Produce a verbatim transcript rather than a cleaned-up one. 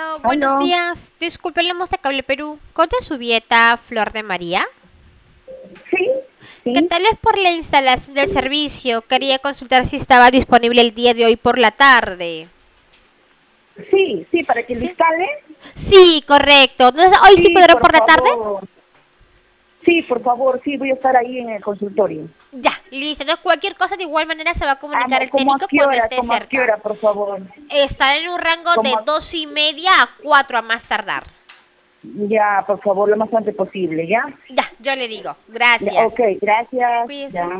Aló, buenos Aló, días. Disculpe, le de Cable Perú. ¿Conta su dieta Flor de María? sí, ¿Qué sí, tal es por la instalación del servicio? Quería consultar si estaba disponible el día de hoy por la tarde. sí, sí, para que lo ¿Sí? instale. Sí, correcto. Entonces, ¿hoy sí Sí, podrá por por la tarde? favor. Sí, por favor, sí, voy a estar ahí en el consultorio. Ya, listo. Entonces, cualquier cosa de igual manera se va a comunicar Amo, el ¿cómo a técnico qué cuando hora? esté ¿Cómo a qué cerca. hora, por favor? Estará en un rango ¿Cómo de a- dos y media a cuatro a más tardar. Ya, por favor, lo más antes posible, ¿ya? Ya, yo le digo. Ya, ok, Gracias. gracias. Ya. Cuídese.